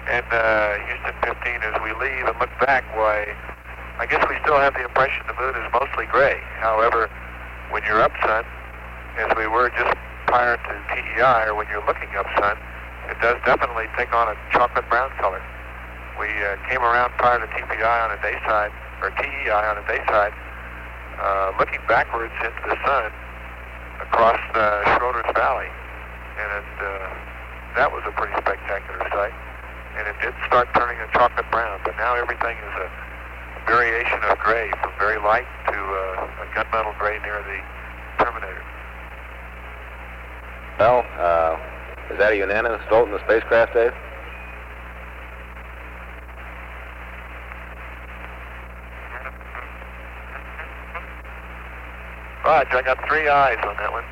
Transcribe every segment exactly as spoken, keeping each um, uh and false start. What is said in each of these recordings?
And uh, Houston fifteen, as we leave and look back, why, I guess we still have the impression the moon is mostly gray. However, when you're up sun, as we were just prior to T E I, or when you're looking up sun, it does definitely take on a chocolate brown color. We uh, came around prior to T P I on a day side, or T E I on a day side, uh, looking backwards into the sun across uh, Schroeder's Valley, and it, uh, that was a pretty spectacular sight. And it did start turning a chocolate brown, but now everything is a variation of gray, from very light to uh, a gunmetal gray near the terminator. Well, uh, is that a unanimous vote in the spacecraft, Dave? Roger, I got three eyes on that one.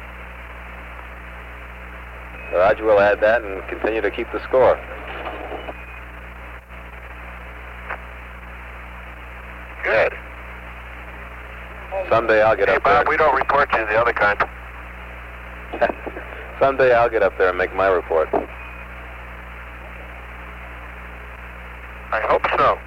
Roger, we'll add that and continue to keep the score. Good. Someday I'll get hey, up Bob, there. we don't report you the other kind. Someday I'll get up there and make my report. I hope so.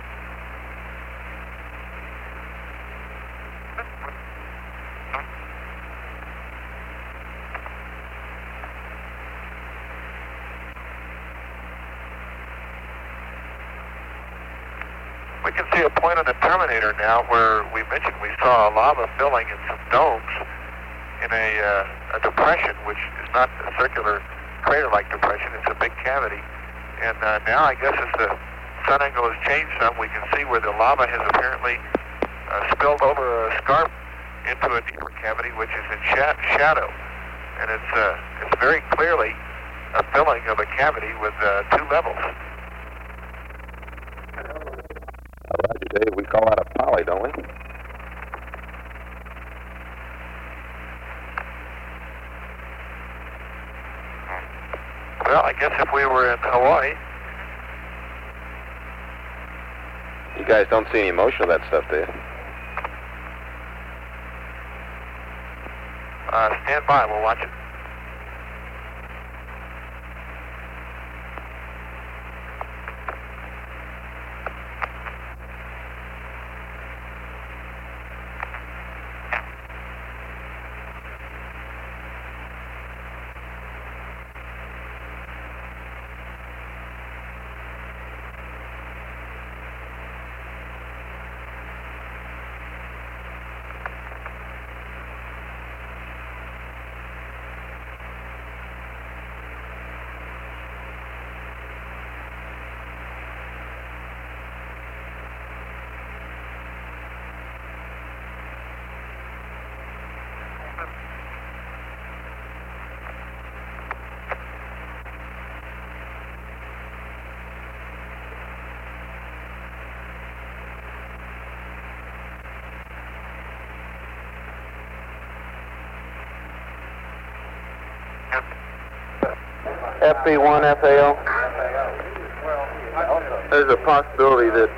We can see a point on the terminator now where we mentioned we saw a lava filling in some domes in a, uh, a depression, which is not a circular crater-like depression, it's a big cavity. And uh, now I guess as the sun angle has changed some, we can see where the lava has apparently uh, spilled over a scarp into a deeper cavity, which is in sha shadow. And it's, uh, it's very clearly a filling of a cavity with uh, two levels. Roger, Dave, we call that a poly, don't we? Well, I guess if we were in Hawaii. You guys don't see any motion of that stuff, do you? Uh, stand by, we'll watch it. F B one F A L. There's a possibility that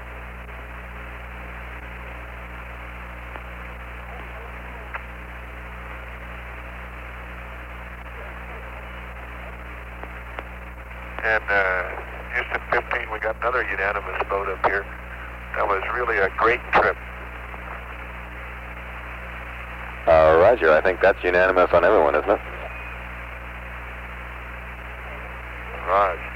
And uh, Houston fifteen, we got another unanimous vote up here. That was really a great trip. Uh, Roger, I think that's unanimous on everyone, isn't it? Right.